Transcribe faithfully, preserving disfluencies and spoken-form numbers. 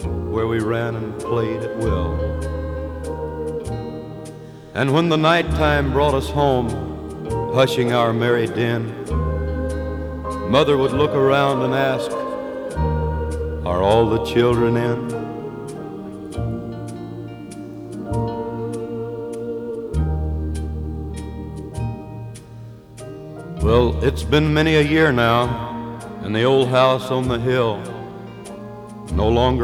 where we ran and played at will. And when the nighttime brought us home, hushing our merry din, Mother would look around and ask, "Are all the children in?" Well, it's been many a year now, and the old house on the hill no longer